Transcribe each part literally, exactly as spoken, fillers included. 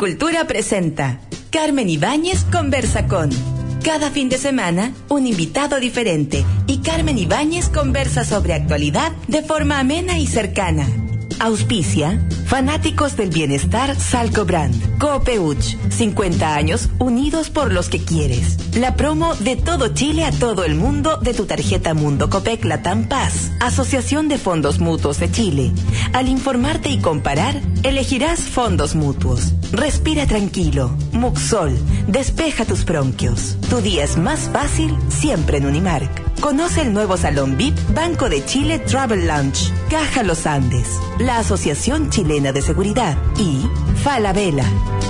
Agricultura presenta Carmen Ibáñez conversa con. Cada fin de semana, un invitado diferente y Carmen Ibáñez conversa sobre actualidad de forma amena y cercana. Auspicia Fanáticos del Bienestar Salco Brand, Coopeuch, cincuenta años unidos por los que quieres. La promo de todo Chile a todo el mundo de tu tarjeta Mundo Copec Latam Paz, Asociación de Fondos Mutuos de Chile. Al informarte y comparar, elegirás fondos mutuos. Respira tranquilo, Muxol, despeja tus bronquios. Tu día es más fácil siempre en Unimark. Conoce el nuevo Salón V I P Banco de Chile Travel Lounge, Caja Los Andes, la Asociación Chilena de Seguridad y Falabella.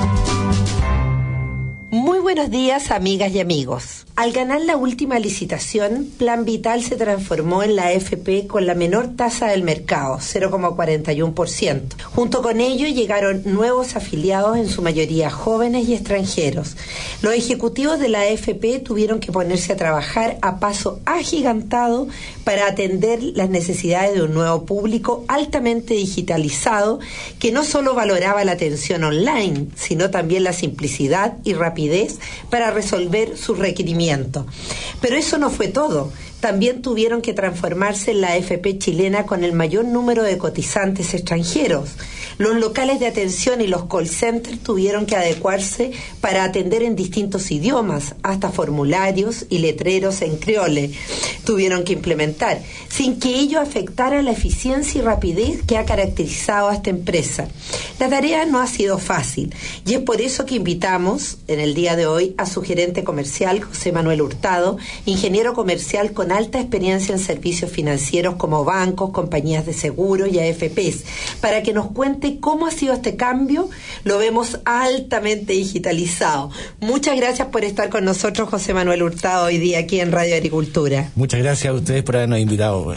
Muy buenos días, amigas y amigos. Al ganar la última licitación, Plan Vital se transformó en la A F P con la menor tasa del mercado, cero coma cuarenta y uno por ciento. Junto con ello llegaron nuevos afiliados, en su mayoría jóvenes y extranjeros. Los ejecutivos de la A F P tuvieron que ponerse a trabajar a paso agigantado para atender las necesidades de un nuevo público altamente digitalizado que no solo valoraba la atención online, sino también la simplicidad y rapidez para resolver sus requerimientos. Pero eso no fue todo. También tuvieron que transformarse en la A F P chilena con el mayor número de cotizantes extranjeros. Los locales de atención y los call centers tuvieron que adecuarse para atender en distintos idiomas, hasta formularios y letreros en creole tuvieron que implementar, sin que ello afectara la eficiencia y rapidez que ha caracterizado a esta empresa. La tarea no ha sido fácil y es por eso que invitamos en el día de hoy a su gerente comercial, José Manuel Hurtado, ingeniero comercial con alta experiencia en servicios financieros como bancos, compañías de seguro y A F Pes, para que nos cuente cómo ha sido este cambio. Lo vemos altamente digitalizado. Muchas gracias por estar con nosotros, José Manuel Hurtado, hoy día aquí en Radio Agricultura. Muchas gracias a ustedes por habernos invitado.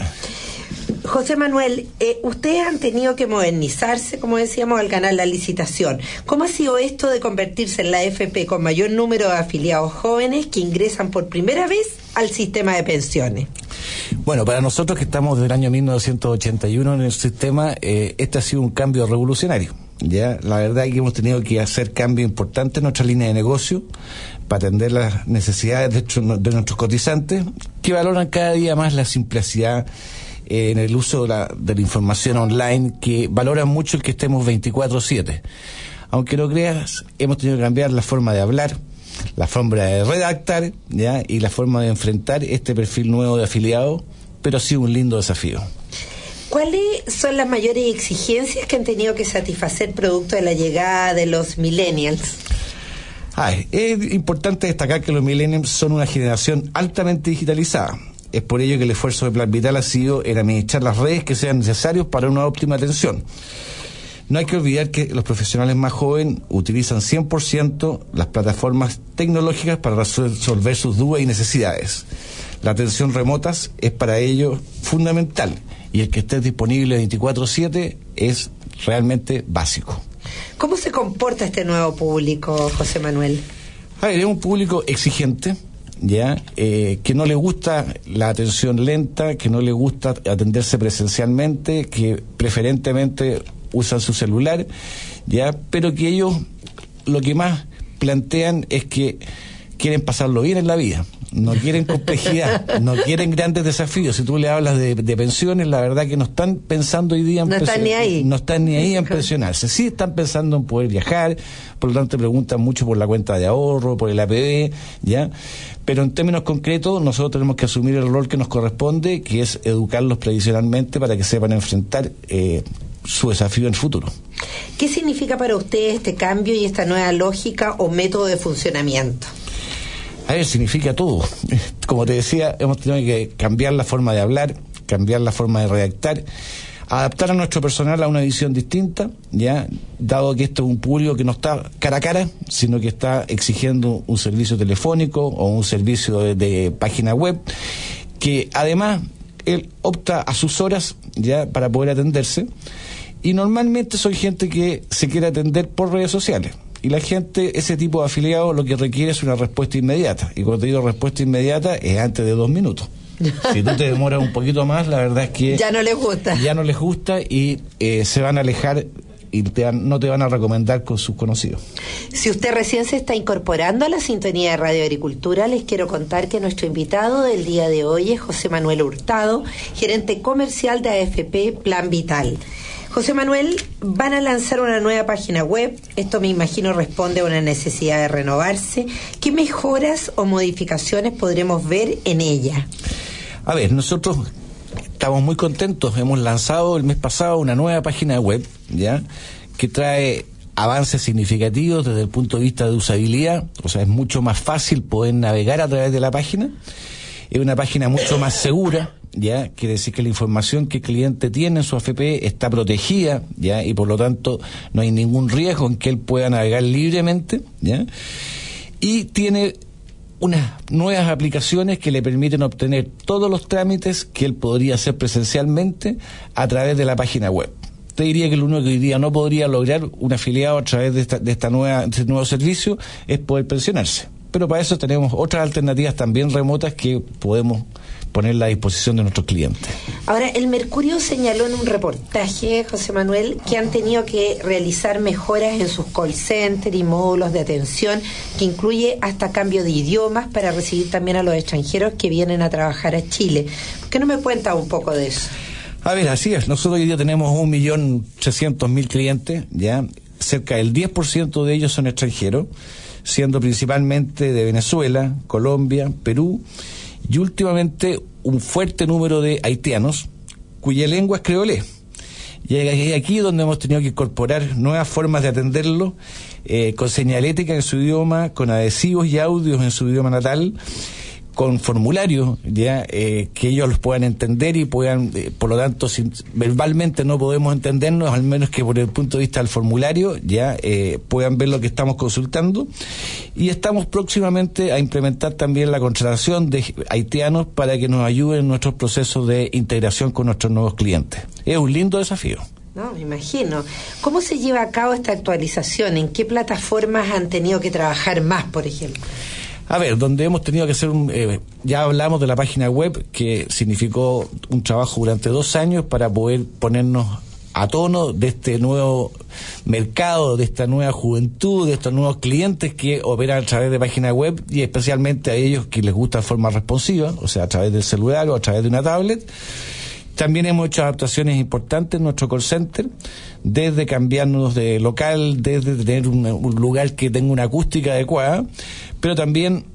José Manuel, eh, ustedes han tenido que modernizarse, como decíamos, al ganar la licitación. ¿Cómo ha sido esto de convertirse en la A F P con mayor número de afiliados jóvenes que ingresan por primera vez al sistema de pensiones? Bueno, para nosotros que estamos del año mil novecientos ochenta y uno en el sistema, eh, este ha sido un cambio revolucionario. Ya, la verdad es que hemos tenido que hacer cambios importantes en nuestra línea de negocio para atender las necesidades de, de nuestros cotizantes, que valoran cada día más la simplicidad eh, en el uso de la, de la información online, que valoran mucho el que estemos veinticuatro siete. Aunque no creas, hemos tenido que cambiar la forma de hablar, la forma de redactar, ¿ya? Y la forma de enfrentar este perfil nuevo de afiliado, pero ha sido un lindo desafío. ¿Cuáles son las mayores exigencias que han tenido que satisfacer producto de la llegada de los millennials? Ay, es importante destacar que los millennials son una generación altamente digitalizada. Es por ello que el esfuerzo de Plan Vital ha sido en administrar las redes que sean necesarios para una óptima atención. No hay que olvidar que los profesionales más jóvenes utilizan cien por ciento las plataformas tecnológicas para resolver sus dudas y necesidades. La atención remota es para ello fundamental y el que esté disponible veinticuatro siete es realmente básico. ¿Cómo se comporta este nuevo público, José Manuel? A ver, es un público exigente, ya eh, que no le gusta la atención lenta, que no le gusta atenderse presencialmente, que preferentemente usan su celular, ya, pero que ellos lo que más plantean es que quieren pasarlo bien en la vida, no quieren complejidad, no quieren grandes desafíos. Si tú le hablas de, de pensiones, la verdad que no están pensando hoy día en no están ni ahí, no están ni ahí en pensionarse. Sí están pensando en poder viajar, por lo tanto preguntan mucho por la cuenta de ahorro, por el A P B, ya. Pero en términos concretos, nosotros tenemos que asumir el rol que nos corresponde, que es educarlos previsionalmente para que sepan enfrentar eh, su desafío en el futuro. ¿Qué significa para ustedes este cambio y esta nueva lógica o método de funcionamiento? A ver, significa todo. Como te decía, hemos tenido que cambiar la forma de hablar, cambiar la forma de redactar, adaptar a nuestro personal a una visión distinta, ya, dado que esto es un público que no está cara a cara, sino que está exigiendo un servicio telefónico o un servicio de, de página web, que además él opta a sus horas ya para poder atenderse, y normalmente son gente que se quiere atender por redes sociales. Y la gente, ese tipo de afiliados, lo que requiere es una respuesta inmediata. Y cuando te digo respuesta inmediata, es antes de dos minutos. Si tú te demoras un poquito más, la verdad es que ya no les gusta. Ya no les gusta y eh, se van a alejar y te van, no te van a recomendar con sus conocidos. Si usted recién se está incorporando a la sintonía de Radio Agricultura, les quiero contar que nuestro invitado del día de hoy es José Manuel Hurtado, gerente comercial de A F P Plan Vital. José Manuel, van a lanzar una nueva página web. Esto me imagino responde a una necesidad de renovarse. ¿Qué mejoras o modificaciones podremos ver en ella? A ver, nosotros estamos muy contentos. Hemos lanzado el mes pasado una nueva página web, ¿ya?, que trae avances significativos desde el punto de vista de usabilidad. O sea, es mucho más fácil poder navegar a través de la página. Es una página mucho más segura, ¿ya? Quiere decir que la información que el cliente tiene en su A F P está protegida, ¿ya? Y por lo tanto no hay ningún riesgo en que él pueda navegar libremente, ¿ya? Y tiene unas nuevas aplicaciones que le permiten obtener todos los trámites que él podría hacer presencialmente a través de la página web. Te diría que lo único que hoy día no podría lograr un afiliado a través de esta, de esta nueva, de este nuevo servicio es poder pensionarse. Pero para eso tenemos otras alternativas también remotas que podemos poner a la disposición de nuestros clientes. Ahora, el Mercurio señaló en un reportaje, José Manuel, que han tenido que realizar mejoras en sus call centers y módulos de atención, que incluye hasta cambio de idiomas para recibir también a los extranjeros que vienen a trabajar a Chile. ¿Por qué no me cuenta un poco de eso? A ver, así es. Nosotros hoy día tenemos un millón trescientos mil clientes, ya cerca del diez por ciento de ellos son extranjeros, siendo principalmente de Venezuela, Colombia, Perú y últimamente un fuerte número de haitianos cuya lengua es creolé. Y es aquí donde hemos tenido que incorporar nuevas formas de atenderlo, eh, con señalética en su idioma, con adhesivos y audios en su idioma natal, con formularios, ya eh, que ellos los puedan entender y puedan, eh, por lo tanto, si verbalmente no podemos entendernos, al menos que por el punto de vista del formulario ya eh, puedan ver lo que estamos consultando. Y estamos próximamente a implementar también la contratación de haitianos para que nos ayuden en nuestros procesos de integración con nuestros nuevos clientes. Es un lindo desafío. No, me imagino. ¿Cómo se lleva a cabo esta actualización? ¿En qué plataformas han tenido que trabajar más, por ejemplo? A ver, donde hemos tenido que hacer un... Eh, ya hablamos de la página web, que significó un trabajo durante dos años para poder ponernos a tono de este nuevo mercado, de esta nueva juventud, de estos nuevos clientes que operan a través de página web, y especialmente a ellos que les gusta de forma responsiva, o sea, a través del celular o a través de una tablet. También hemos hecho adaptaciones importantes en nuestro call center, desde cambiarnos de local, desde tener un, un lugar que tenga una acústica adecuada, pero también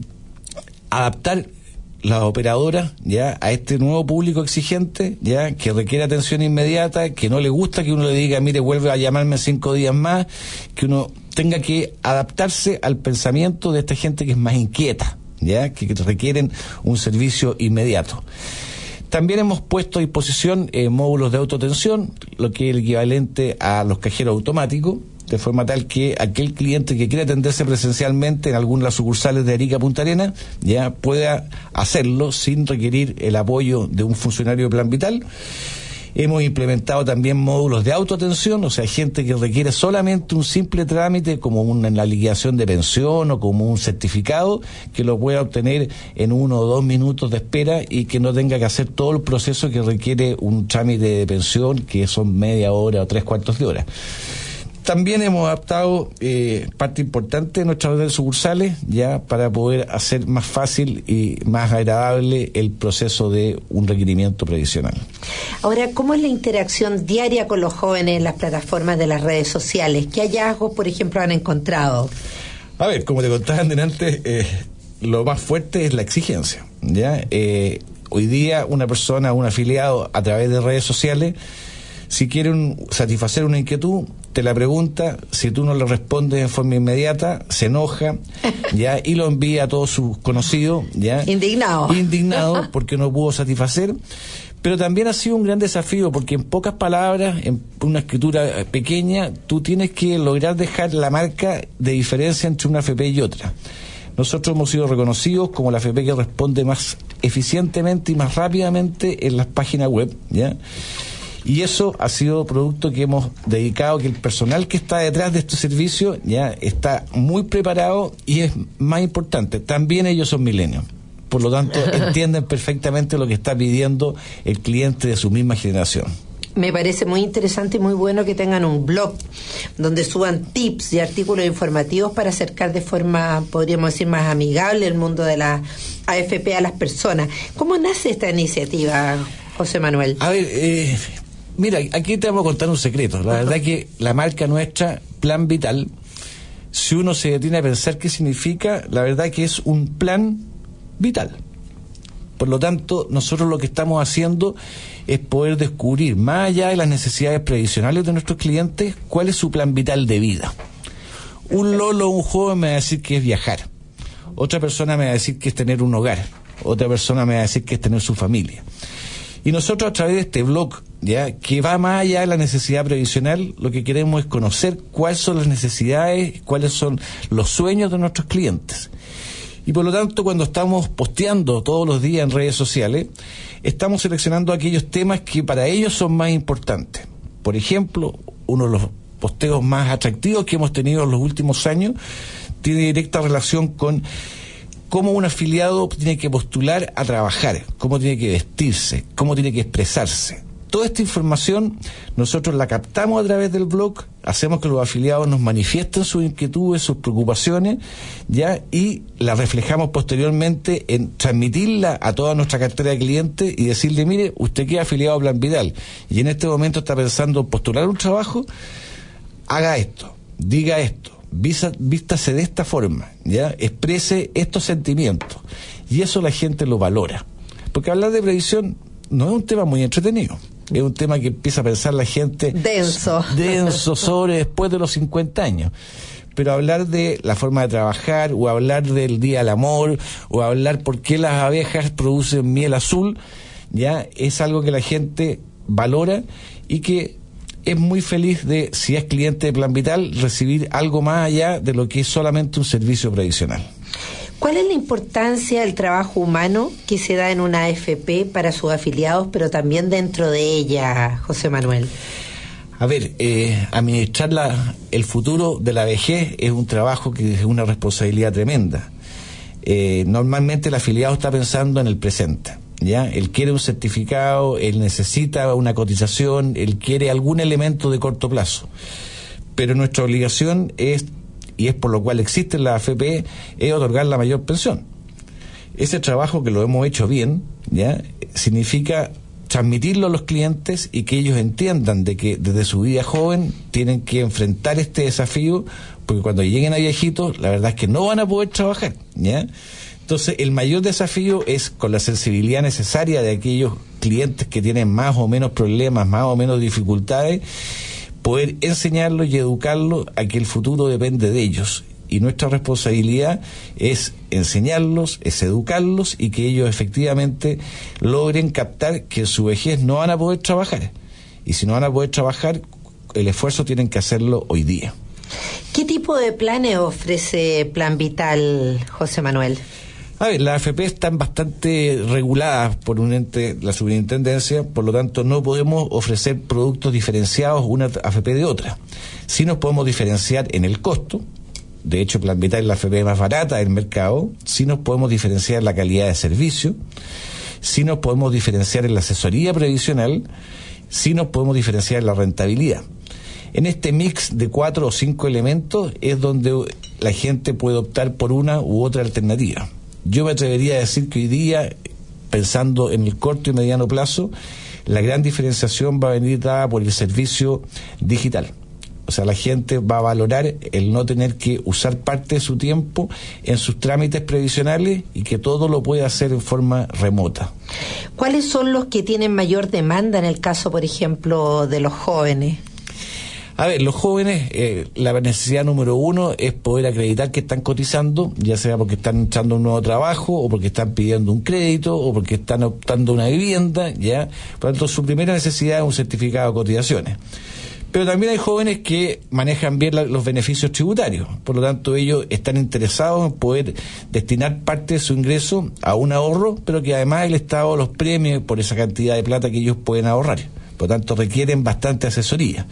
adaptar las operadoras ya a este nuevo público exigente, ya que requiere atención inmediata, que no le gusta que uno le diga, mire, vuelve a llamarme cinco días más, que uno tenga que adaptarse al pensamiento de esta gente que es más inquieta, ya que, que requieren un servicio inmediato. También hemos puesto a disposición eh, módulos de autoatención, lo que es el equivalente a los cajeros automáticos, de forma tal que aquel cliente que quiera atenderse presencialmente en alguna de las sucursales de Arica Punta Arenas ya pueda hacerlo sin requerir el apoyo de un funcionario de Plan Vital. Hemos implementado también módulos de autoatención, o sea, gente que requiere solamente un simple trámite como una la liquidación de pensión o como un certificado, que lo pueda obtener en uno o dos minutos de espera y que no tenga que hacer todo el proceso que requiere un trámite de pensión, que son media hora o tres cuartos de hora. También hemos adaptado eh, parte importante de nuestras redes sucursales ya para poder hacer más fácil y más agradable el proceso de un requerimiento previsional. Ahora, ¿cómo es la interacción diaria con los jóvenes en las plataformas de las redes sociales? ¿Qué hallazgos, por ejemplo, han encontrado? A ver, como te contaba antes, eh, lo más fuerte es la exigencia, ¿ya? Eh, hoy día una persona, un afiliado a través de redes sociales, si quiere un, satisfacer una inquietud, te la pregunta, si tú no le respondes en forma inmediata, se enoja, ya, y lo envía a todos sus conocidos, ya. Indignado. Indignado porque no pudo satisfacer. Pero también ha sido un gran desafío, porque en pocas palabras, en una escritura pequeña, tú tienes que lograr dejar la marca de diferencia entre una A F P y otra. Nosotros hemos sido reconocidos como la A F P que responde más eficientemente y más rápidamente en las páginas web, ¿ya? Y eso ha sido producto que hemos dedicado, que el personal que está detrás de este servicio ya está muy preparado, y es más importante, también ellos son milenios. Por lo tanto, entienden perfectamente lo que está pidiendo el cliente de su misma generación. Me parece muy interesante y muy bueno que tengan un blog donde suban tips y artículos informativos para acercar de forma, podríamos decir, más amigable el mundo de la A F P a las personas. ¿Cómo nace esta iniciativa, José Manuel? A ver, eh, mira, aquí te vamos a contar un secreto. La verdad que la marca nuestra, Plan Vital, si uno se detiene a pensar qué significa, la verdad que es un plan vital. Por lo tanto, nosotros lo que estamos haciendo es poder descubrir, más allá de las necesidades previsionales de nuestros clientes, cuál es su plan vital de vida. Un lolo o un joven me va a decir que es viajar. Otra persona me va a decir que es tener un hogar. Otra persona me va a decir que es tener su familia. Y nosotros, a través de este blog, ya que va más allá de la necesidad previsional, lo que queremos es conocer cuáles son las necesidades, cuáles son los sueños de nuestros clientes. Y por lo tanto, cuando estamos posteando todos los días en redes sociales, estamos seleccionando aquellos temas que para ellos son más importantes. Por ejemplo, uno de los posteos más atractivos que hemos tenido en los últimos años tiene directa relación con cómo un afiliado tiene que postular a trabajar, cómo tiene que vestirse, cómo tiene que expresarse. Toda esta información nosotros la captamos a través del blog, hacemos que los afiliados nos manifiesten sus inquietudes, sus preocupaciones, ya, y la reflejamos posteriormente en transmitirla a toda nuestra cartera de clientes y decirle, mire, usted queda afiliado a Plan Vital y en este momento está pensando en postular un trabajo, haga esto, diga esto, visa, vístase de esta forma, ya, exprese estos sentimientos, y eso la gente lo valora, porque hablar de previsión no es un tema muy entretenido. Es un tema que empieza a pensar la gente denso, denso sobre después de los cincuenta años. Pero hablar de la forma de trabajar, o hablar del Día del Amor, o hablar por qué las abejas producen miel azul, ya es algo que la gente valora y que es muy feliz de, si es cliente de Plan Vital, recibir algo más allá de lo que es solamente un servicio previsional. ¿Cuál es la importancia del trabajo humano que se da en una A F P para sus afiliados, pero también dentro de ella, José Manuel? A ver, eh, administrar la, el futuro de la vejez es un trabajo que es una responsabilidad tremenda. Eh, normalmente el afiliado está pensando en el presente, ¿ya? Él quiere un certificado, él necesita una cotización, él quiere algún elemento de corto plazo. Pero nuestra obligación es, y es por lo cual existe la A F P, es otorgar la mayor pensión. Ese trabajo, que lo hemos hecho bien, ya, significa transmitirlo a los clientes y que ellos entiendan de que desde su vida joven tienen que enfrentar este desafío, porque cuando lleguen a viejitos, la verdad es que no van a poder trabajar, ¿ya? Entonces, el mayor desafío es, con la sensibilidad necesaria de aquellos clientes que tienen más o menos problemas, más o menos dificultades, poder enseñarlos y educarlos a que el futuro depende de ellos. Y nuestra responsabilidad es enseñarlos, es educarlos y que ellos efectivamente logren captar que en su vejez no van a poder trabajar. Y si no van a poder trabajar, el esfuerzo tienen que hacerlo hoy día. ¿Qué tipo de planes ofrece Plan Vital, José Manuel? A ver, las A F P están bastante reguladas por un ente, la superintendencia, por lo tanto no podemos ofrecer productos diferenciados una A F P de otra. Sí nos podemos diferenciar en el costo. De hecho, Plan Vital es la A F P más barata del mercado. Sí nos podemos diferenciar en la calidad de servicio. Sí nos podemos diferenciar en la asesoría previsional. Sí nos podemos diferenciar en la rentabilidad. En este mix de cuatro o cinco elementos es donde la gente puede optar por una u otra alternativa. Yo me atrevería a decir que hoy día, pensando en el corto y mediano plazo, la gran diferenciación va a venir dada por el servicio digital. O sea, la gente va a valorar el no tener que usar parte de su tiempo en sus trámites previsionales y que todo lo puede hacer en forma remota. ¿Cuáles son los que tienen mayor demanda en el caso, por ejemplo, de los jóvenes? A ver, los jóvenes, eh, la necesidad número uno es poder acreditar que están cotizando, ya sea porque están entrando a un nuevo trabajo, o porque están pidiendo un crédito, o porque están optando una vivienda, ¿ya? Por lo tanto, su primera necesidad es un certificado de cotizaciones. Pero también hay jóvenes que manejan bien la, los beneficios tributarios, por lo tanto ellos están interesados en poder destinar parte de su ingreso a un ahorro, pero que además el Estado los premie por esa cantidad de plata que ellos pueden ahorrar. Por lo tanto, requieren bastante asesoría.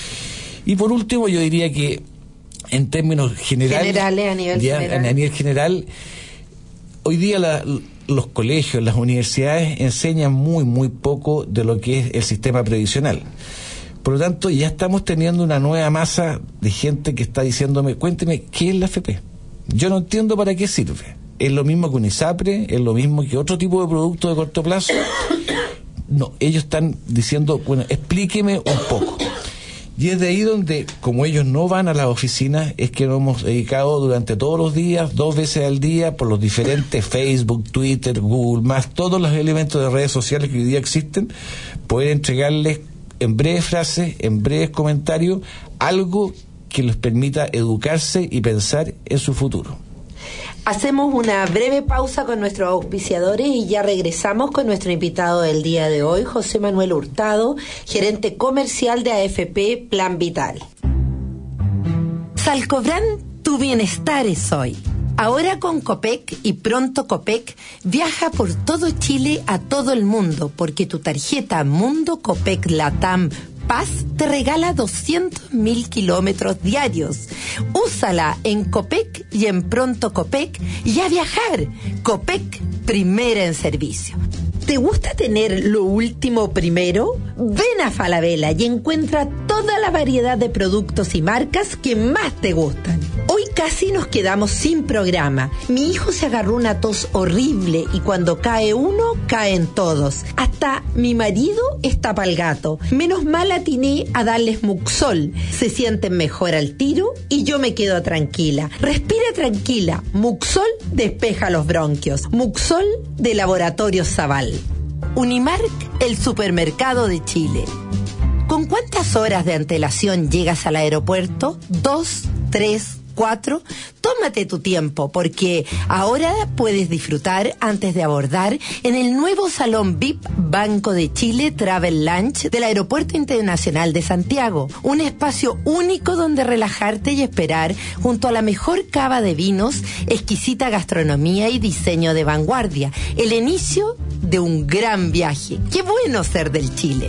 Y por último, yo diría que en términos generales, generales a nivel ya, general. a nivel general, hoy día la, los colegios, las universidades enseñan muy, muy poco de lo que es el sistema previsional. Por lo tanto, ya estamos teniendo una nueva masa de gente que está diciéndome, cuénteme, ¿qué es la A F P? Yo no entiendo para qué sirve. ¿Es lo mismo que un ISAPRE? ¿Es lo mismo que otro tipo de producto de corto plazo? No, ellos están diciendo, bueno, explíqueme un poco. Y es de ahí donde, como ellos no van a las oficinas, es que nos hemos dedicado durante todos los días, dos veces al día, por los diferentes Facebook, Twitter, Google, más todos los elementos de redes sociales que hoy día existen, poder entregarles en breves frases, en breves comentarios, algo que les permita educarse y pensar en su futuro. Hacemos una breve pausa con nuestros auspiciadores y ya regresamos con nuestro invitado del día de hoy, José Manuel Hurtado, gerente comercial de A F P Plan Vital. Salcobran, tu bienestar es hoy. Ahora con Copec y pronto Copec, viaja por todo Chile a todo el mundo, porque tu tarjeta Mundo Copec Latam Paz te regala doscientos mil kilómetros diarios. Úsala en Copec y en Pronto Copec y a viajar. Copec, primera en servicio. ¿Te gusta tener lo último primero? Ven a Falabella y encuentra toda la variedad de productos y marcas que más te gustan. Hoy casi nos quedamos sin programa. Mi hijo se agarró una tos horrible y cuando cae uno, caen todos. Hasta mi marido está pa'l gato. Menos mal atiné a darles Muxol. Se sienten mejor al tiro y yo me quedo tranquila. Respira tranquila. Muxol despeja los bronquios. Muxol de Laboratorio Zaval. Unimark, el supermercado de Chile. ¿Con cuántas horas de antelación llegas al aeropuerto? ¿Dos? ¿Tres? ¿Cuatro? Tómate tu tiempo, porque ahora puedes disfrutar antes de abordar en el nuevo Salón V I P Banco de Chile Travel Lunch del Aeropuerto Internacional de Santiago. Un espacio único donde relajarte y esperar junto a la mejor cava de vinos, exquisita gastronomía y diseño de vanguardia. El inicio de un gran viaje. ¡Qué bueno ser del Chile!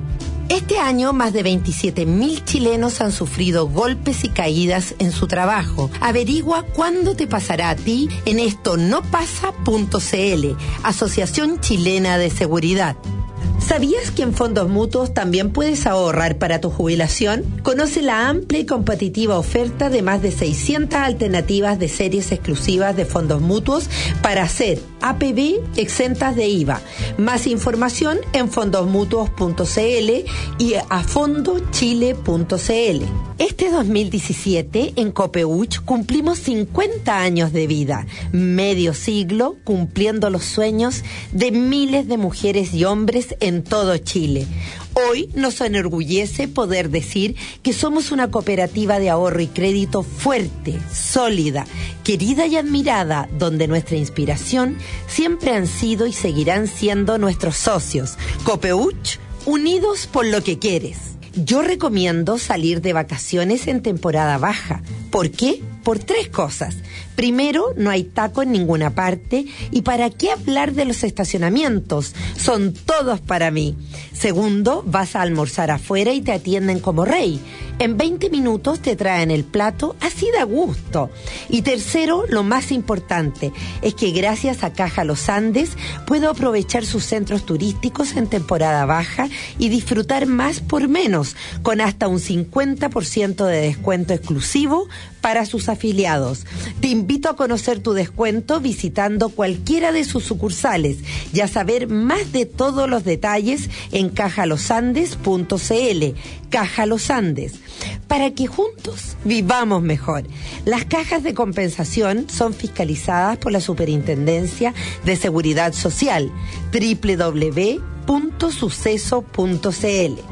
Este año, más de veintisiete mil chilenos han sufrido golpes y caídas en su trabajo. Averigua cuándo te pasará a ti en esto no pasa punto c l, Asociación Chilena de Seguridad. ¿Sabías que en Fondos Mutuos también puedes ahorrar para tu jubilación? Conoce la amplia y competitiva oferta de más de seiscientas alternativas de series exclusivas de Fondos Mutuos para hacer A P B exentas de I V A. Más información en fondos mutuos punto c l y a fondo chile punto c l. Este dos mil diecisiete en Copeuch cumplimos cincuenta años de vida, medio siglo cumpliendo los sueños de miles de mujeres y hombres en todo Chile. Hoy nos enorgullece poder decir que somos una cooperativa de ahorro y crédito fuerte, sólida, querida y admirada, donde nuestra inspiración siempre han sido y seguirán siendo nuestros socios. Copeuch, unidos por lo que quieres. Yo recomiendo salir de vacaciones en temporada baja. ¿Por qué? Por tres cosas. Primero, no hay taco en ninguna parte. ¿Y para qué hablar de los estacionamientos? Son todos para mí. Segundo, vas a almorzar afuera y te atienden como rey. En veinte minutos te traen el plato, así da gusto. Y tercero, lo más importante, es que gracias a Caja Los Andes puedo aprovechar sus centros turísticos en temporada baja y disfrutar más por menos, con hasta un cincuenta por ciento de descuento exclusivo para sus afiliados. Te invito a conocer tu descuento visitando cualquiera de sus sucursales y a saber más de todos los detalles en caja los andes punto c l. Caja Los Andes, para que juntos vivamos mejor. Las cajas de compensación son fiscalizadas por la Superintendencia de Seguridad Social. doble u doble u doble u punto suceso punto c l.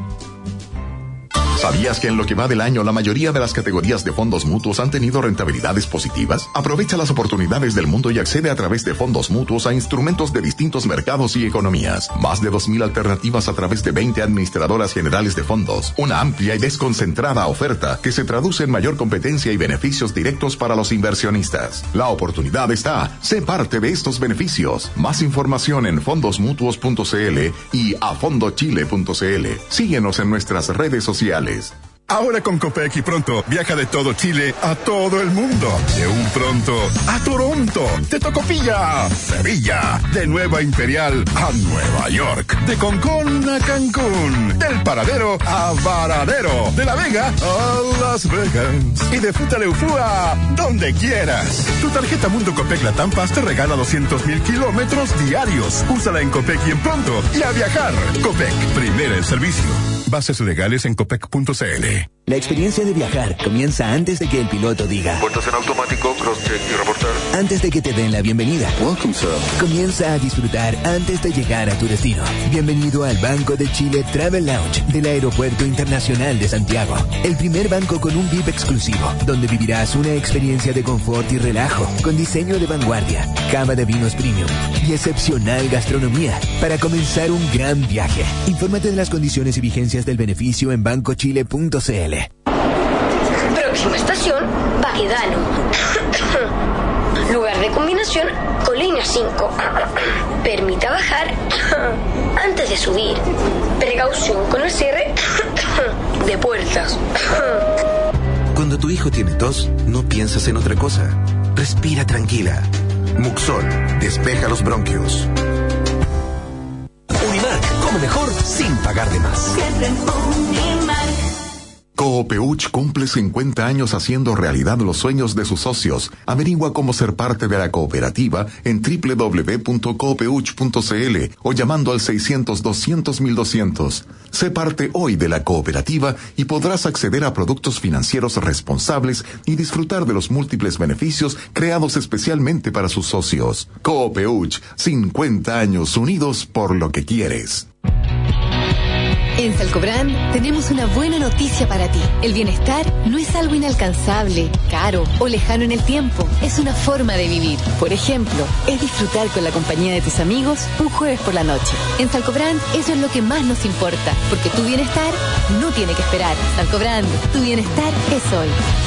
¿Sabías que en lo que va del año la mayoría de las categorías de fondos mutuos han tenido rentabilidades positivas? Aprovecha las oportunidades del mundo y accede a través de fondos mutuos a instrumentos de distintos mercados y economías. Más de dos mil alternativas a través de veinte administradoras generales de fondos. Una amplia y desconcentrada oferta que se traduce en mayor competencia y beneficios directos para los inversionistas. La oportunidad está. Sé parte de estos beneficios. Más información en fondos mutuos punto c l y a fondo chile punto c l. Síguenos en nuestras redes sociales. Ahora con Copec y Pronto, viaja de todo Chile a todo el mundo. De un Pronto a Toronto, de Tocopilla a Sevilla, de Nueva Imperial a Nueva York, de Concón a Cancún, del Paradero a Varadero, de La Vega a Las Vegas y de Fruta Leufúa donde quieras. Tu tarjeta Mundo Copec Latam Paz te regala doscientos mil kilómetros diarios. Úsala en Copec y en Pronto y a viajar. Copec, primera en servicio. Bases legales en copec punto c l. La experiencia de viajar comienza antes de que el piloto diga puertas en automático, cross-check y reportar. Antes de que te den la bienvenida. Welcome, sir. Comienza a disfrutar antes de llegar a tu destino. Bienvenido al Banco de Chile Travel Lounge del Aeropuerto Internacional de Santiago. El primer banco con un V I P exclusivo, donde vivirás una experiencia de confort y relajo, con diseño de vanguardia, cava de vinos premium y excepcional gastronomía, para comenzar un gran viaje. Infórmate de las condiciones y vigencias del beneficio en banco chile punto c l. Próxima estación, Baquedano. Lugar de combinación con línea cinco. Permita bajar antes de subir. Precaución con el cierre de puertas. Cuando tu hijo tiene tos, no piensas en otra cosa. Respira tranquila. Muxol, despeja los bronquios. Unimark, come mejor sin pagar de más. Siempre Unimark. Coopeuch cumple cincuenta años haciendo realidad los sueños de sus socios. Averigua cómo ser parte de la cooperativa en doble u doble u doble u punto coopeuch punto c l o llamando al seiscientos, doscientos, mil doscientos. Sé parte hoy de la cooperativa y podrás acceder a productos financieros responsables y disfrutar de los múltiples beneficios creados especialmente para sus socios. Coopeuch, cincuenta años unidos por lo que quieres. En Salcobrand tenemos una buena noticia para ti. El bienestar no es algo inalcanzable, caro o lejano en el tiempo. Es una forma de vivir. Por ejemplo, es disfrutar con la compañía de tus amigos un jueves por la noche. En Salcobrand eso es lo que más nos importa, porque tu bienestar no tiene que esperar. Salcobrand, tu bienestar es hoy.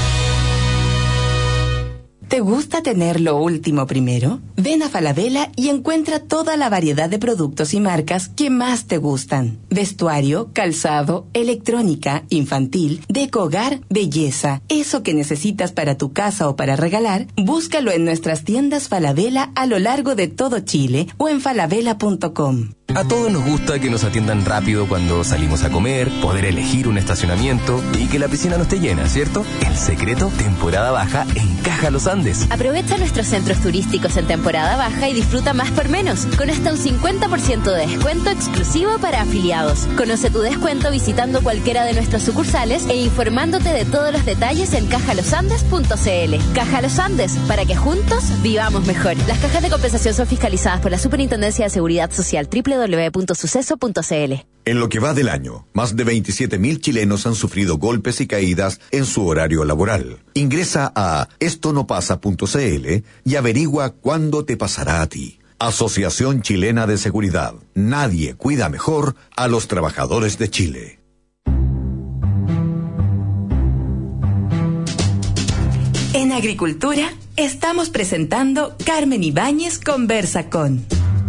¿Te gusta tener lo último primero? Ven a Falabella y encuentra toda la variedad de productos y marcas que más te gustan. Vestuario, calzado, electrónica, infantil, deco hogar, belleza. Eso que necesitas para tu casa o para regalar, búscalo en nuestras tiendas Falabella a lo largo de todo Chile o en falabella punto com. A todos nos gusta que nos atiendan rápido cuando salimos a comer, poder elegir un estacionamiento y que la piscina no esté llena, ¿cierto? El secreto, temporada baja en Caja Los Andes. Aprovecha nuestros centros turísticos en temporada baja y disfruta más por menos, con hasta un cincuenta por ciento de descuento exclusivo para afiliados. Conoce tu descuento visitando cualquiera de nuestras sucursales e informándote de todos los detalles en caja los andes punto c l. Caja Los Andes, para que juntos vivamos mejor. Las cajas de compensación son fiscalizadas por la Superintendencia de Seguridad Social. doble u doble u doble u punto suceso punto c l. En lo que va del año, más de veintisiete mil chilenos han sufrido golpes y caídas en su horario laboral. Ingresa a esto no pasa punto c l y averigua cuándo te pasará a ti. Asociación Chilena de Seguridad. Nadie cuida mejor a los trabajadores de Chile. En Agricultura, estamos presentando Carmen Ibáñez Conversa con...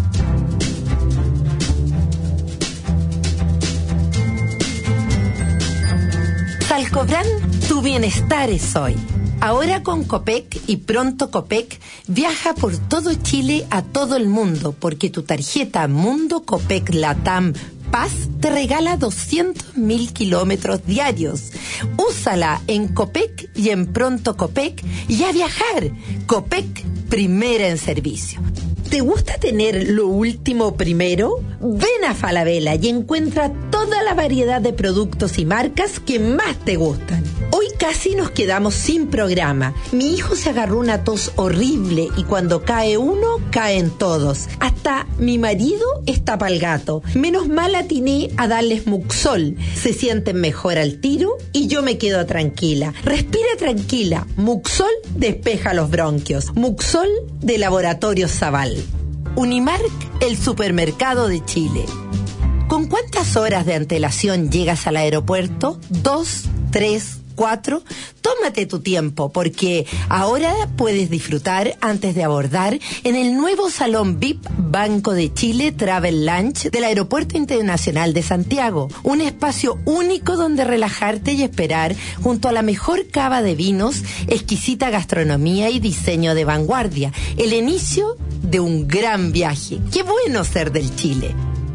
Salcobrand, tu bienestar es hoy. Ahora con Copec y Pronto Copec, viaja por todo Chile a todo el mundo, porque tu tarjeta Mundo Copec Latam Paz te regala doscientos mil kilómetros diarios. Úsala en Copec y en Pronto Copec y a viajar. Copec, primera en servicio. ¿Te gusta tener lo último primero? Ven a Falabella y encuentra toda la variedad de productos y marcas que más te gustan. Hoy casi nos quedamos sin programa. Mi hijo se agarró una tos horrible y cuando cae uno, caen todos. Hasta mi marido está pa'l gato. Menos mal atiné a darles Muxol. Se sienten mejor al tiro y yo me quedo tranquila. Respira tranquila. Muxol despeja los bronquios. Muxol de Laboratorio Zaval. Unimark, el supermercado de Chile. ¿Con cuántas horas de antelación llegas al aeropuerto? Dos, tres, Cuatro, tómate tu tiempo, porque ahora puedes disfrutar antes de abordar en el nuevo Salón V I P Banco de Chile Travel Lounge del Aeropuerto Internacional de Santiago. Un espacio único donde relajarte y esperar junto a la mejor cava de vinos, exquisita gastronomía y diseño de vanguardia. El inicio de un gran viaje. ¡Qué bueno ser del Chile!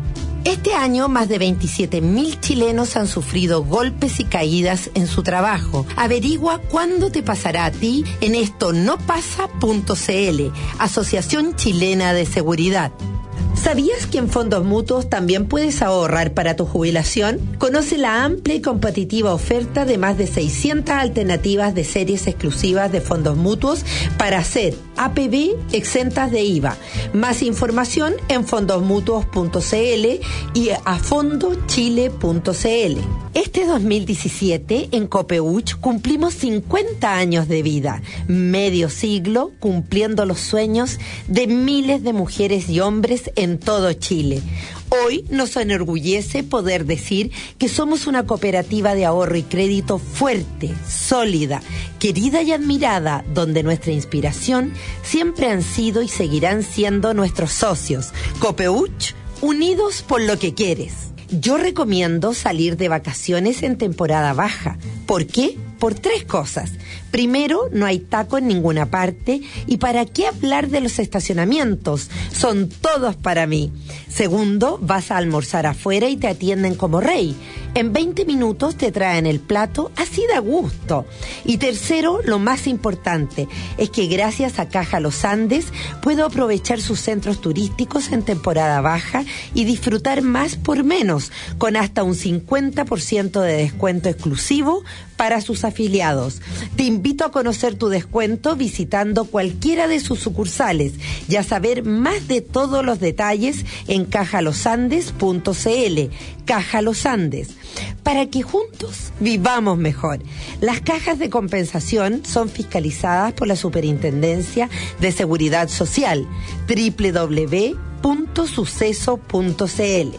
Este año, más de veintisiete mil chilenos han sufrido golpes y caídas en su trabajo. Averigua cuándo te pasará a ti en esto no pasa punto c l, Asociación Chilena de Seguridad. ¿Sabías que en Fondos Mutuos también puedes ahorrar para tu jubilación? Conoce la amplia y competitiva oferta de más de seiscientas alternativas de series exclusivas de Fondos Mutuos para hacer A P B exentas de I V A. Más información en fondos mutuos punto c l y a fondo chile punto c l. Este dos mil diecisiete en Copeuch cumplimos cincuenta años de vida, medio siglo cumpliendo los sueños de miles de mujeres y hombres en todo Chile. Hoy nos enorgullece poder decir que somos una cooperativa de ahorro y crédito fuerte, sólida, querida y admirada, donde nuestra inspiración siempre han sido y seguirán siendo nuestros socios. Copeuch, unidos por lo que quieres. Yo recomiendo salir de vacaciones en temporada baja. ¿Por qué? Por tres cosas. Primero, no hay taco en ninguna parte. ¿Y para qué hablar de los estacionamientos? Son todos para mí. Segundo, vas a almorzar afuera y te atienden como rey. En veinte minutos te traen el plato, así da gusto. Y tercero, lo más importante, es que gracias a Caja Los Andes puedo aprovechar sus centros turísticos en temporada baja y disfrutar más por menos, con hasta un cincuenta por ciento de descuento exclusivo para sus afiliados. Te invito a conocer tu descuento visitando cualquiera de sus sucursales y a saber más de todos los detalles en caja los andes punto c l. Caja Los Andes, para que juntos vivamos mejor. Las cajas de compensación son fiscalizadas por la Superintendencia de Seguridad Social. doble u doble u doble u punto suceso punto c l.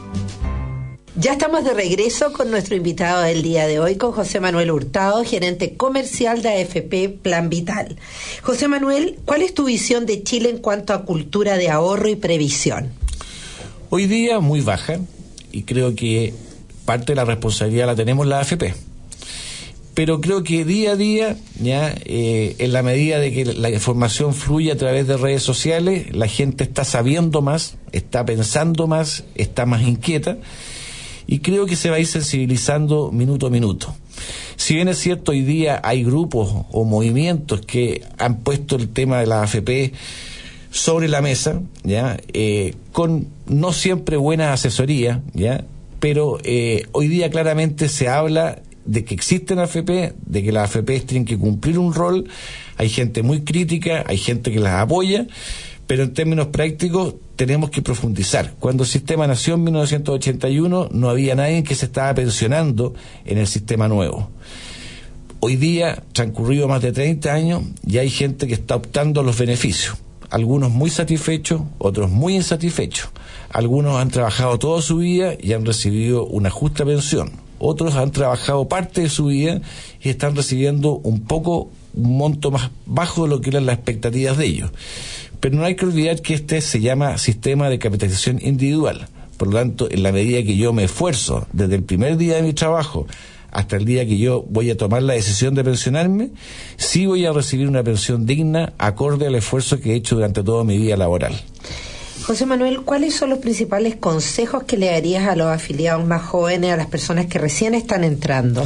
Ya estamos de regreso con nuestro invitado del día de hoy, con José Manuel Hurtado, gerente comercial de A F P Plan Vital. José Manuel, ¿cuál es tu visión de Chile en cuanto a cultura de ahorro y previsión? Hoy día muy baja, y creo que parte de la responsabilidad la tenemos la A F P. Pero creo que día a día, ya eh, en la medida de que la información fluye a través de redes sociales, la gente está sabiendo más, está pensando más, está más inquieta, y creo que se va a ir sensibilizando minuto a minuto. Si bien es cierto, hoy día hay grupos o movimientos que han puesto el tema de la A F P sobre la mesa, ya eh, con no siempre buena asesoría, ya, pero eh, hoy día claramente se habla de que existen A F P, de que las A F P tienen que cumplir un rol. Hay gente muy crítica, hay gente que las apoya, pero en términos prácticos tenemos que profundizar. Cuando el sistema nació en mil novecientos ochenta y uno, no había nadie que se estaba pensionando en el sistema nuevo. Hoy día, transcurrido más de treinta años, ya hay gente que está optando a los beneficios. Algunos muy satisfechos, otros muy insatisfechos. Algunos han trabajado toda su vida y han recibido una justa pensión. Otros han trabajado parte de su vida y están recibiendo un poco, un monto más bajo de lo que eran las expectativas de ellos. Pero no hay que olvidar que este se llama sistema de capitalización individual. Por lo tanto, en la medida que yo me esfuerzo desde el primer día de mi trabajo hasta el día que yo voy a tomar la decisión de pensionarme, sí voy a recibir una pensión digna acorde al esfuerzo que he hecho durante toda mi vida laboral. José Manuel, ¿cuáles son los principales consejos que le darías a los afiliados más jóvenes, a las personas que recién están entrando?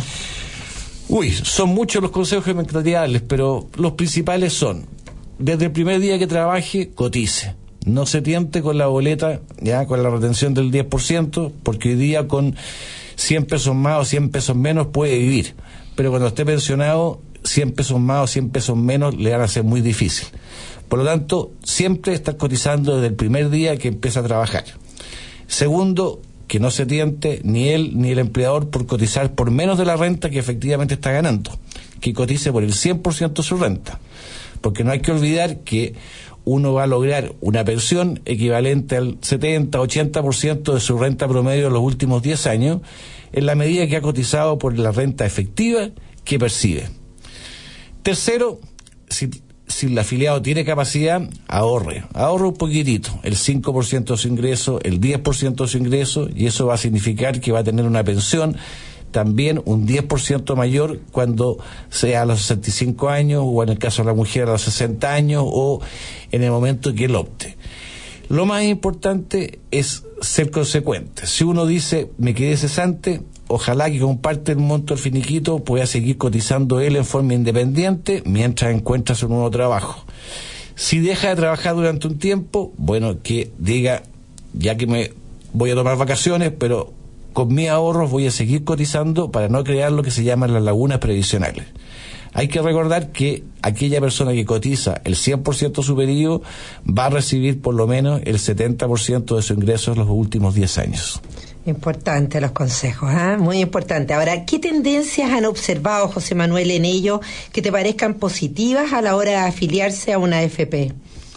Uy, son muchos los consejos que me encantaría darles, pero los principales son: desde el primer día que trabaje, cotice. No se tiente con la boleta, ya con la retención del diez por ciento, porque hoy día con cien pesos más o cien pesos menos puede vivir. Pero cuando esté pensionado, cien pesos más o cien pesos menos le van a ser muy difícil. Por lo tanto, siempre estar cotizando desde el primer día que empieza a trabajar. Segundo, que no se tiente ni él ni el empleador por cotizar por menos de la renta que efectivamente está ganando. Que cotice por el cien por ciento de su renta. Porque no hay que olvidar que uno va a lograr una pensión equivalente al setenta, ochenta por ciento de su renta promedio en los últimos diez años, en la medida que ha cotizado por la renta efectiva que percibe. Tercero, si, si el afiliado tiene capacidad, ahorre. Ahorre un poquitito, el cinco por ciento de su ingreso, el diez por ciento de su ingreso, y eso va a significar que va a tener una pensión también un diez por ciento mayor cuando sea a los sesenta y cinco años, o en el caso de la mujer a los sesenta años, o en el momento que él opte. Lo más importante es ser consecuente. Si uno dice, me quedé cesante, ojalá que con parte del monto del finiquito pueda seguir cotizando él en forma independiente mientras encuentra su nuevo trabajo. Si deja de trabajar durante un tiempo, bueno, que diga, ya que me voy a tomar vacaciones, pero con mis ahorros voy a seguir cotizando para no crear lo que se llaman las lagunas previsionales. Hay que recordar que aquella persona que cotiza el cien por ciento de su periodo va a recibir por lo menos el setenta por ciento de su ingreso en los últimos diez años. Importante los consejos, ¿eh? Muy importante. Ahora, ¿qué tendencias han observado, José Manuel, en ello que te parezcan positivas a la hora de afiliarse a una A F P?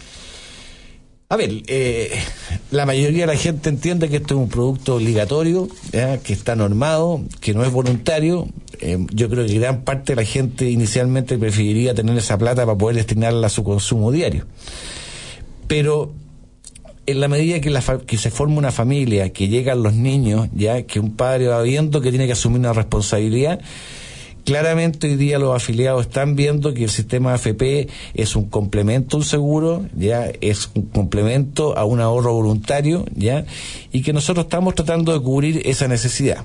A ver, eh, la mayoría de la gente entiende que esto es un producto obligatorio, ¿ya? Que está normado, que no es voluntario. Eh, yo creo que gran parte de la gente inicialmente preferiría tener esa plata para poder destinarla a su consumo diario. Pero en la medida que, la fa- que se forma una familia, que llegan los niños, ya que un padre va viendo que tiene que asumir una responsabilidad, claramente hoy día los afiliados están viendo que el sistema A F P es un complemento a un seguro, ya es un complemento a un ahorro voluntario, ya, y que nosotros estamos tratando de cubrir esa necesidad.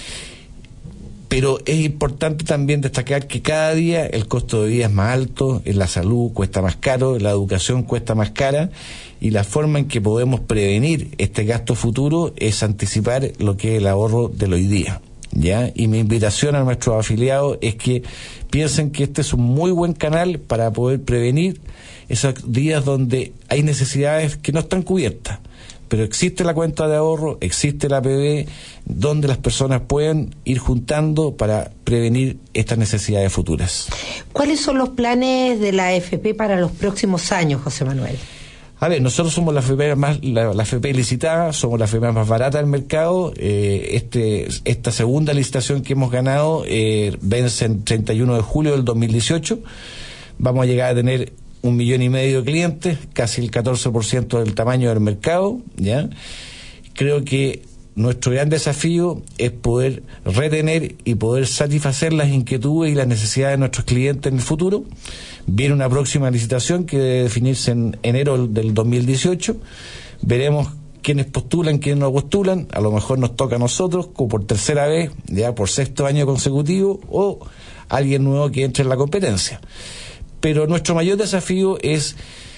Pero es importante también destacar que cada día el costo de vida es más alto, en la salud cuesta más caro, la educación cuesta más cara, y la forma en que podemos prevenir este gasto futuro es anticipar lo que es el ahorro del hoy día. ¿Ya? Y mi invitación a nuestros afiliados es que piensen que este es un muy buen canal para poder prevenir esos días donde hay necesidades que no están cubiertas, pero existe la cuenta de ahorro, existe la A P B, donde las personas pueden ir juntando para prevenir estas necesidades futuras. ¿Cuáles son los planes de la A F P para los próximos años, José Manuel? A ver, nosotros somos la A F P más, la, la A F P licitada, somos la A F P más barata del mercado. Eh, este, esta segunda licitación que hemos ganado eh, vence el treinta y uno de julio del dos mil dieciocho. Vamos a llegar a tener un millón y medio de clientes, casi el catorce por ciento del tamaño del mercado, ¿ya? Creo que nuestro gran desafío es poder retener y poder satisfacer las inquietudes y las necesidades de nuestros clientes en el futuro. Viene una próxima licitación que debe definirse en enero del dos mil dieciocho. Veremos quiénes postulan, quiénes no postulan. A lo mejor nos toca a nosotros, como por tercera vez, ya por sexto año consecutivo, o alguien nuevo que entre en la competencia. Pero nuestro mayor desafío es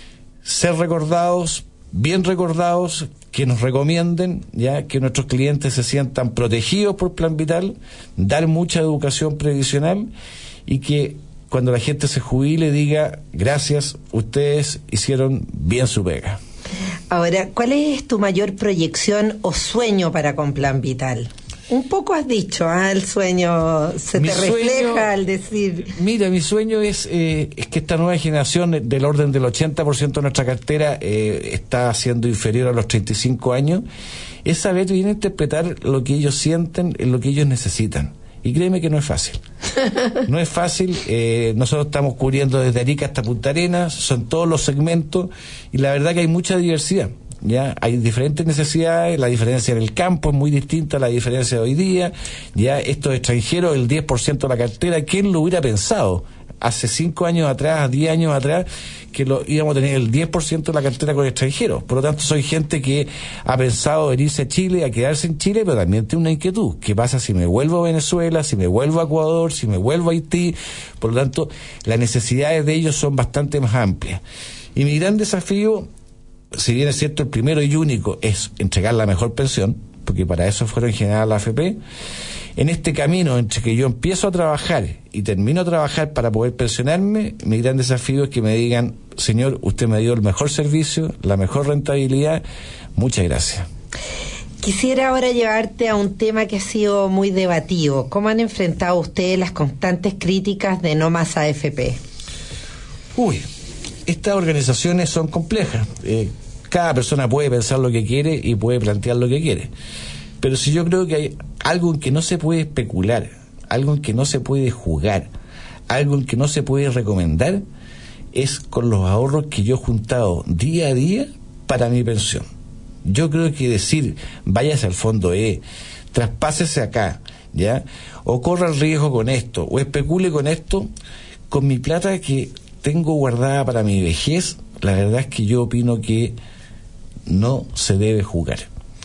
ser recordados, bien recordados, que nos recomienden, ya que nuestros clientes se sientan protegidos por Plan Vital, dar mucha educación previsional y que cuando la gente se jubile diga, gracias, ustedes hicieron bien su pega. Ahora, ¿cuál es tu mayor proyección o sueño para con Plan Vital? Un poco has dicho, ¿ah? El sueño se mi te sueño, refleja al decir... Mira, mi sueño es, eh, es que esta nueva generación, del orden del ochenta por ciento de nuestra cartera, eh, está siendo inferior a los treinta y cinco años, es saber bien interpretar lo que ellos sienten, lo que ellos necesitan. Y créeme que no es fácil. No es fácil. Eh, nosotros estamos cubriendo desde Arica hasta Punta Arenas, son todos los segmentos, y la verdad que hay mucha diversidad. Ya hay diferentes necesidades, la diferencia en el campo es muy distinta a la diferencia de hoy día. Ya estos extranjeros, el diez por ciento de la cartera, ¿quién lo hubiera pensado hace cinco años atrás, diez años atrás, que lo íbamos a tener el diez por ciento de la cartera con extranjeros? Por lo tanto, soy gente que ha pensado venirse a Chile, a quedarse en Chile, pero también tiene una inquietud. ¿Qué pasa si me vuelvo a Venezuela, si me vuelvo a Ecuador, si me vuelvo a Haití? Por lo tanto, las necesidades de ellos son bastante más amplias. Y mi gran desafío, si bien es cierto, el primero y único es entregar la mejor pensión, porque para eso fueron generadas la A F P. En este camino entre que yo empiezo a trabajar y termino a trabajar para poder pensionarme, mi gran desafío es que me digan, señor, usted me dio el mejor servicio, la mejor rentabilidad, muchas gracias. Quisiera ahora llevarte a un tema que ha sido muy debatido. ¿Cómo han enfrentado ustedes las constantes críticas de no más A F P? Uy, estas organizaciones son complejas. Eh, cada persona puede pensar lo que quiere y puede plantear lo que quiere. Pero si yo creo que hay algo en que no se puede especular, algo en que no se puede jugar, algo en que no se puede recomendar es con los ahorros que yo he juntado día a día para mi pensión. Yo creo que decir, váyase al fondo E, traspásese acá, ¿ya? O corra el riesgo con esto, o especule con esto, con mi plata que tengo guardada para mi vejez, la verdad es que yo opino que no se debe jugar.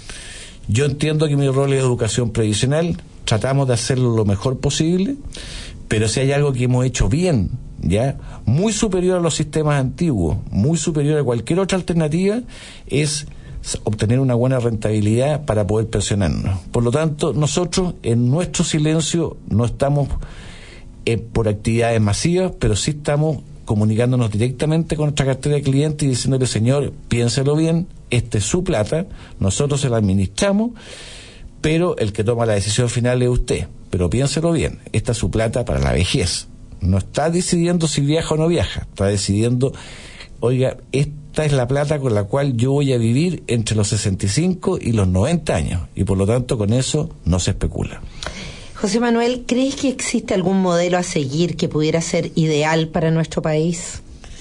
Yo entiendo que mi rol es educación previsional, tratamos de hacerlo lo mejor posible, pero si hay algo que hemos hecho bien, ya muy superior a los sistemas antiguos, muy superior a cualquier otra alternativa, es obtener una buena rentabilidad para poder pensionarnos. Por lo tanto, nosotros en nuestro silencio no estamos eh, por actividades masivas, pero sí estamos comunicándonos directamente con nuestra cartera de clientes y diciéndole, señor, piénselo bien, esta es su plata, nosotros se la administramos, pero el que toma la decisión final es usted. Pero piénselo bien, esta es su plata para la vejez. No está decidiendo si viaja o no viaja, está decidiendo, oiga, esta es la plata con la cual yo voy a vivir entre los sesenta y cinco y los noventa años, y por lo tanto con eso no se especula. José Manuel, ¿crees que existe algún modelo a seguir que pudiera ser ideal para nuestro país?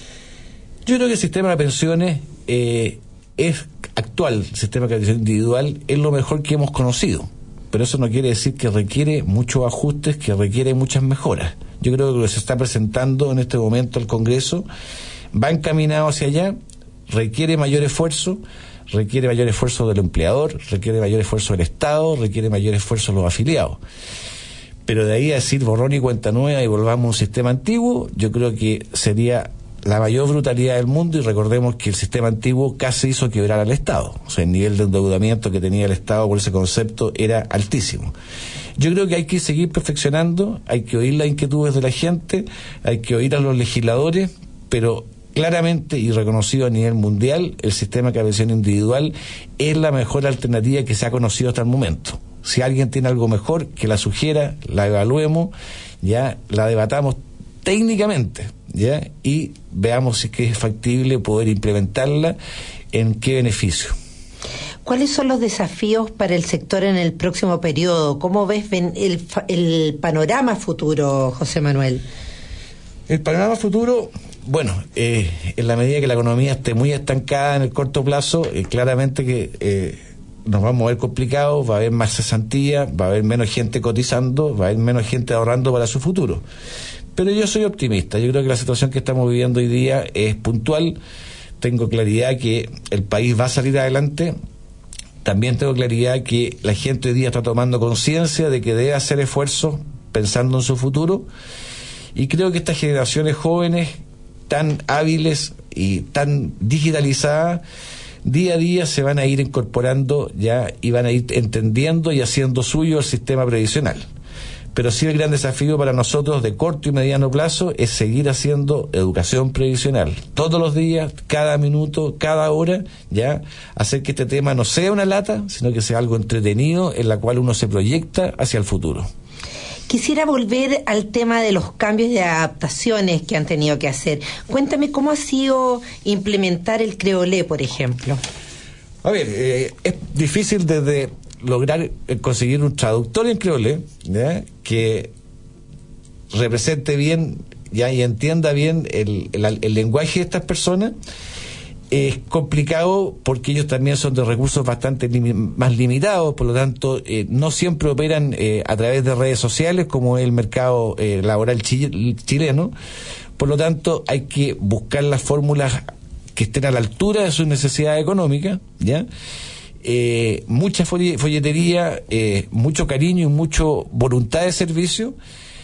Yo creo que el sistema de pensiones eh, es actual, el sistema de pensión individual, es lo mejor que hemos conocido, pero eso no quiere decir que requiere muchos ajustes, que requiere muchas mejoras. Yo creo que lo que se está presentando en este momento al Congreso va encaminado hacia allá, requiere mayor esfuerzo, requiere mayor esfuerzo del empleador, requiere mayor esfuerzo del Estado, requiere mayor esfuerzo de los afiliados. Pero de ahí a decir borrón y cuenta nueva y volvamos a un sistema antiguo, yo creo que sería la mayor brutalidad del mundo, y recordemos que el sistema antiguo casi hizo quebrar al Estado. O sea, el nivel de endeudamiento que tenía el Estado por ese concepto era altísimo. Yo creo que hay que seguir perfeccionando, hay que oír las inquietudes de la gente, hay que oír a los legisladores, pero claramente y reconocido a nivel mundial, el sistema de pensión individual es la mejor alternativa que se ha conocido hasta el momento. Si alguien tiene algo mejor, que la sugiera, la evaluemos, ya la debatamos técnicamente, ya, y veamos si es que es factible poder implementarla, en qué beneficio. ¿Cuáles son los desafíos para el sector en el próximo periodo? ¿Cómo ves el, el panorama futuro, José Manuel? El panorama futuro, bueno, eh, en la medida que la economía esté muy estancada en el corto plazo, eh, claramente que eh, nos vamos a ver complicados, va a haber más cesantía, va a haber menos gente cotizando, va a haber menos gente ahorrando para su futuro. Pero yo soy optimista, yo creo que la situación que estamos viviendo hoy día es puntual, tengo claridad que el país va a salir adelante, también tengo claridad que la gente hoy día está tomando conciencia de que debe hacer esfuerzos pensando en su futuro, y creo que estas generaciones jóvenes tan hábiles y tan digitalizadas, día a día se van a ir incorporando ya y van a ir entendiendo y haciendo suyo el sistema previsional. Pero sí, el gran desafío para nosotros de corto y mediano plazo es seguir haciendo educación previsional todos los días, cada minuto, cada hora, ya hacer que este tema no sea una lata, sino que sea algo entretenido en la cual uno se proyecta hacia el futuro. Quisiera volver al tema de los cambios de adaptaciones que han tenido que hacer. Cuéntame cómo ha sido implementar el Creolé, por ejemplo. A ver, eh, es difícil desde lograr eh, conseguir un traductor en Creolé, ¿ya?, que represente bien, ya, y entienda bien el, el, el lenguaje de estas personas. Es complicado porque ellos también son de recursos bastante lim- más limitados, por lo tanto eh, no siempre operan eh, a través de redes sociales como es el mercado eh, laboral chi- chileno. Por lo tanto hay que buscar las fórmulas que estén a la altura de sus necesidades económicas, ¿ya? Eh, mucha folletería, eh, mucho cariño y mucho voluntad de servicio,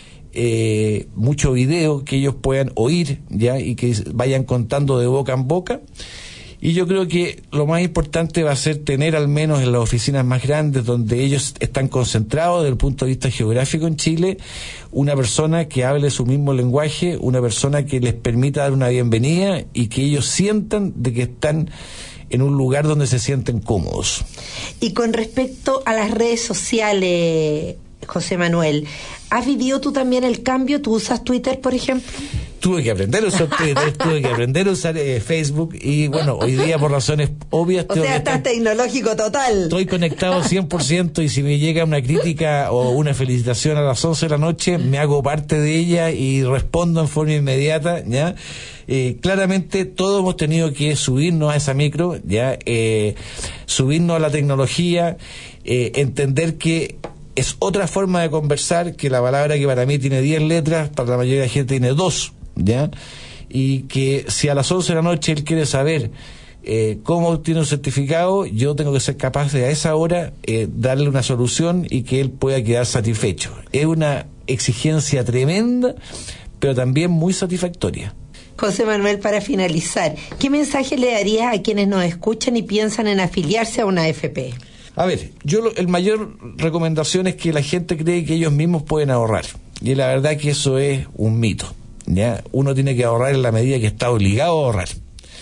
eh, mucho video que ellos puedan oír, ya, y que vayan contando de boca en boca. Y yo creo que lo más importante va a ser tener, al menos en las oficinas más grandes donde ellos están concentrados desde el punto de vista geográfico en Chile, una persona que hable su mismo lenguaje, una persona que les permita dar una bienvenida y que ellos sientan de que están en un lugar donde se sienten cómodos. Y con respecto a las redes sociales, José Manuel, ¿Has vivido tú también el cambio? ¿Tú usas Twitter, por ejemplo? Tuve que aprender a usar Twitter, tuve que aprender a usar eh, Facebook y bueno, hoy día por razones obvias... O sea, estás tecnológico total. Estoy conectado cien por ciento y si me llega una crítica o una felicitación a las once de la noche, me hago parte de ella y respondo en forma inmediata, ¿ya? Eh, claramente todos hemos tenido que subirnos a esa micro, ¿ya? Eh, subirnos a la tecnología, eh, entender que es otra forma de conversar, que la palabra que para mí tiene diez letras, para la mayoría de la gente tiene dos, ¿ya? Y que si a las once de la noche él quiere saber eh, cómo obtiene un certificado, yo tengo que ser capaz de a esa hora eh, darle una solución y que él pueda quedar satisfecho. Es una exigencia tremenda, pero también muy satisfactoria. José Manuel, para finalizar, ¿qué mensaje le darías a quienes nos escuchan y piensan en afiliarse a una A F P? A ver, yo lo, el mayor recomendación es que la gente cree que ellos mismos pueden ahorrar. Y la verdad que eso es un mito, ¿ya? Uno tiene que ahorrar en la medida que está obligado a ahorrar.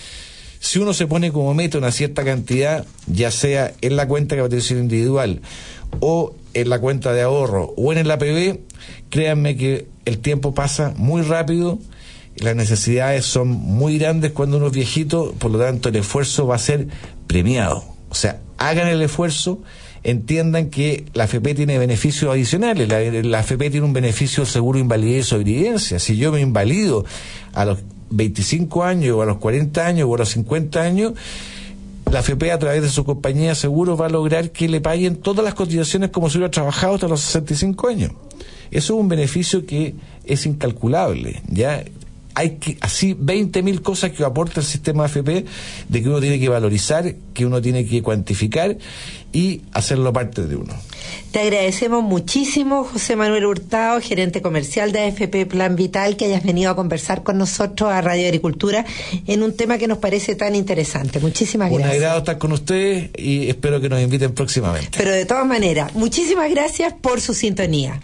Si uno se pone como meta una cierta cantidad, ya sea en la cuenta de capitalización individual o en la cuenta de ahorro o en el A P B, créanme que el tiempo pasa muy rápido, las necesidades son muy grandes cuando uno es viejito, por lo tanto el esfuerzo va a ser premiado. O sea, hagan el esfuerzo, entiendan que la A F P tiene beneficios adicionales. La, la A F P tiene un beneficio seguro de invalidez y sobrevivencia. Si yo me invalido a los veinticinco años o a los cuarenta años o a los cincuenta años, la A F P a través de su compañía de seguros va a lograr que le paguen todas las cotizaciones como si hubiera trabajado hasta los sesenta y cinco años. Eso es un beneficio que es incalculable, ¿ya? Hay que, así veinte mil cosas que aporta el sistema A F P, de que uno tiene que valorizar, que uno tiene que cuantificar y hacerlo parte de uno. Te agradecemos muchísimo, José Manuel Hurtado, gerente comercial de A F P Plan Vital, que hayas venido a conversar con nosotros a Radio Agricultura en un tema que nos parece tan interesante. Muchísimas gracias. Un agrado estar con ustedes y espero que nos inviten próximamente. Pero de todas maneras, muchísimas gracias por su sintonía.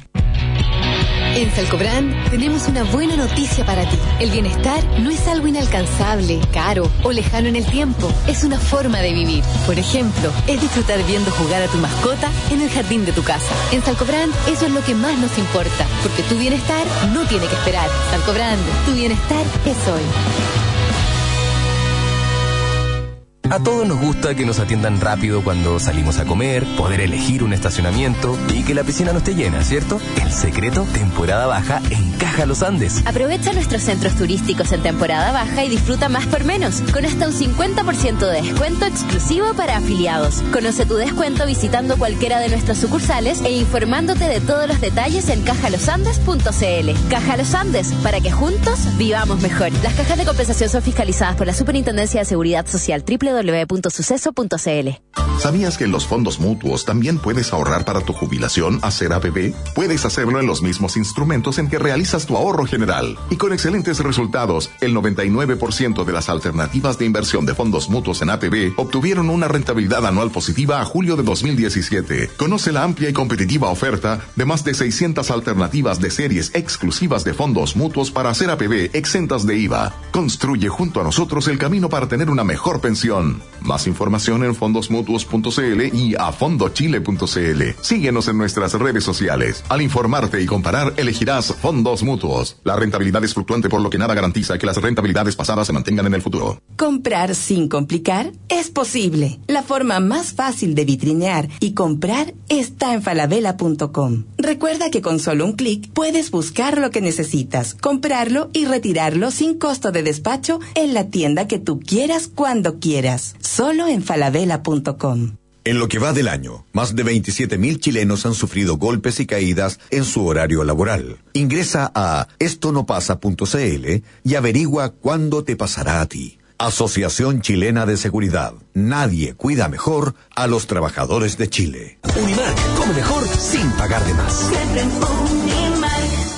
En Salcobrand tenemos una buena noticia para ti. El bienestar no es algo inalcanzable, caro o lejano en el tiempo. Es una forma de vivir. Por ejemplo, es disfrutar viendo jugar a tu mascota en el jardín de tu casa. En Salcobrand eso es lo que más nos importa, porque tu bienestar no tiene que esperar. Salcobrand, tu bienestar es hoy. A todos nos gusta que nos atiendan rápido cuando salimos a comer, poder elegir un estacionamiento y que la piscina no esté llena, ¿cierto? El secreto, temporada baja en Caja Los Andes. Aprovecha nuestros centros turísticos en temporada baja y disfruta más por menos, con hasta un cincuenta por ciento de descuento exclusivo para afiliados. Conoce tu descuento visitando cualquiera de nuestras sucursales e informándote de todos los detalles en caja los andes punto c l. Caja Los Andes, para que juntos vivamos mejor. Las cajas de compensación son fiscalizadas por la Superintendencia de Seguridad Social, doble u doble u doble u punto suceso punto c l. ¿Sabías que en los fondos mutuos también puedes ahorrar para tu jubilación, hacer A P B? Puedes hacerlo en los mismos instrumentos en que realizas tu ahorro general. Y con excelentes resultados, el noventa y nueve por ciento de las alternativas de inversión de fondos mutuos en A P B obtuvieron una rentabilidad anual positiva a julio de dos mil diecisiete. Conoce la amplia y competitiva oferta de más de seiscientas alternativas de series exclusivas de fondos mutuos para hacer A P B exentas de I V A. Construye junto a nosotros el camino para tener una mejor pensión. Más información en fondos mutuos punto c l y a fondo chile punto c l. Síguenos en nuestras redes sociales. Al informarte y comparar, elegirás Fondos Mutuos. La rentabilidad es fluctuante, por lo que nada garantiza que las rentabilidades pasadas se mantengan en el futuro. Comprar sin complicar es posible. La forma más fácil de vitrinear y comprar está en falabella punto com. Recuerda que con solo un clic puedes buscar lo que necesitas, comprarlo y retirarlo sin costo de despacho en la tienda que tú quieras cuando quieras. Solo en falabella punto com. En lo que va del año, más de veintisiete mil chilenos han sufrido golpes y caídas en su horario laboral. Ingresa a esto no pasa punto c l y averigua cuándo te pasará a ti. Asociación Chilena de Seguridad. Nadie cuida mejor a los trabajadores de Chile. Unimark, come mejor sin pagar de más. Siempre en Unimark.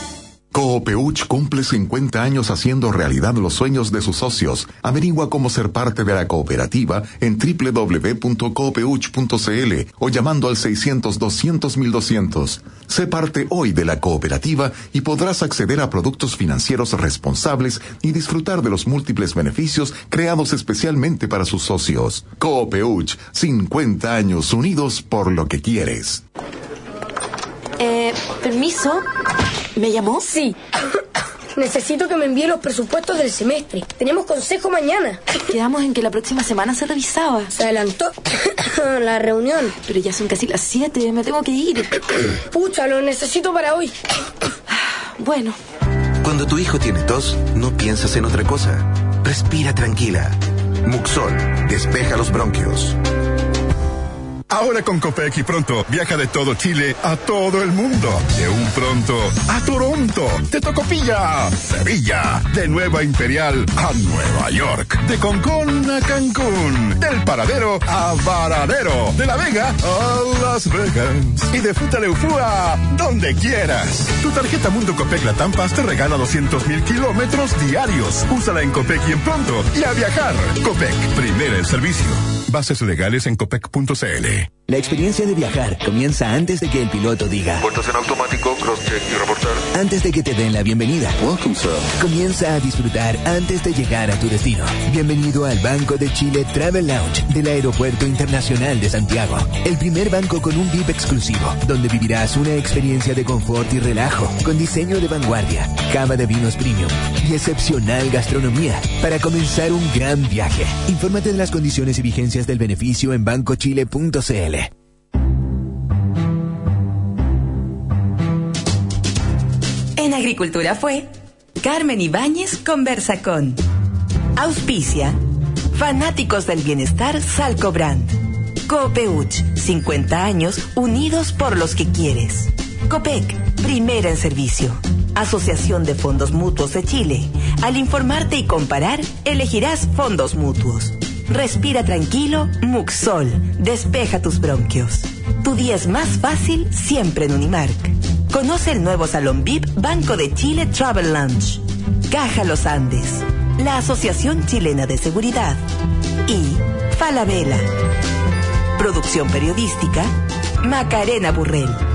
Coopeuch cumple cincuenta años haciendo realidad los sueños de sus socios. Averigua cómo ser parte de la cooperativa en doble u doble u doble u punto coopeuch punto c l o llamando al seiscientos, doscientos, mil doscientos. Sé parte hoy de la cooperativa y podrás acceder a productos financieros responsables y disfrutar de los múltiples beneficios creados especialmente para sus socios. Coopeuch, cincuenta años unidos por lo que quieres. Eh, permiso. ¿Me llamó? Sí. Necesito que me envíe los presupuestos del semestre. Tenemos consejo mañana. Quedamos en que la próxima semana se revisaba. Se adelantó la reunión. Pero ya son casi las siete, me tengo que ir. Pucha, lo necesito para hoy. Bueno. Cuando tu hijo tiene tos, no piensas en otra cosa. Respira tranquila. Muxol, despeja los bronquios. Ahora con Copec y Pronto, viaja de todo Chile a todo el mundo. De un pronto a Toronto, de Tocopilla, Sevilla, de Nueva Imperial a Nueva York, de Concón a Cancún, del Paradero a Varadero, de La Vega a Las Vegas y de Fruta Leufúa donde quieras. Tu tarjeta Mundo Copec Latam Paz te regala doscientos mil kilómetros diarios. Úsala en Copec y en Pronto y a viajar. Copec, primera en servicio. Bases legales en copec punto c l. La experiencia de viajar comienza antes de que el piloto diga puertas en automático, cross-check y reportar. Antes de que te den la bienvenida. Welcome, sir. Comienza a disfrutar antes de llegar a tu destino. Bienvenido al Banco de Chile Travel Lounge del Aeropuerto Internacional de Santiago. El primer banco con un V I P exclusivo, donde vivirás una experiencia de confort y relajo, con diseño de vanguardia, cava de vinos premium y excepcional gastronomía, para comenzar un gran viaje. Infórmate de las condiciones y vigencias del beneficio en banco chile punto c l. En Agricultura fue Carmen Ibáñez conversa con Auspicia Fanáticos del Bienestar Salcobrand, Copeuch, cincuenta años unidos por los que quieres. Copec, primera en servicio. Asociación de Fondos Mutuos de Chile. Al informarte y comparar, elegirás fondos mutuos. Respira tranquilo, Muxol, despeja tus bronquios. Tu día es más fácil siempre en Unimark. Conoce el nuevo Salón V I P Banco de Chile Travel Lounge. Caja Los Andes, la Asociación Chilena de Seguridad. Y Falabella. Producción periodística, Macarena Burrell.